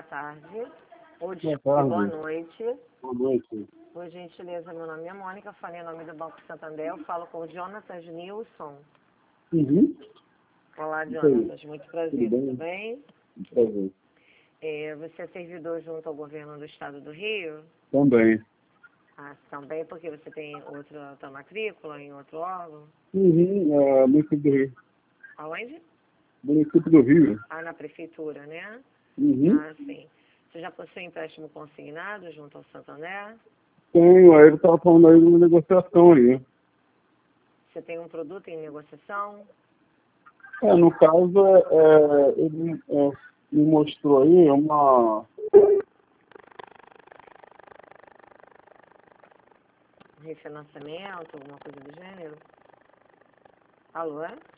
tarde. Ou Boa desculpe, tarde. boa noite. Boa noite. Por gentileza, meu nome é Mônica, falei em nome do Banco Santander. Eu falo com o Jonatas Nilson. Uhum. Olá, Isso aí. Jonatas. Muito prazer, tudo bem? Prazer. Você é servidor junto ao governo do estado do Rio? Também. Ah, também porque você tem outra matrícula em outro órgão? Município do Rio. Aonde? Município do Rio. Ah, na prefeitura, né? Uhum. Ah, sim. Você já possui empréstimo consignado junto ao Santander? Tenho, aí ele estava falando aí de uma negociação aí. Você tem um produto em negociação? No caso, ele me mostrou aí uma... Refinanciamento, alguma coisa do gênero? Alô, é?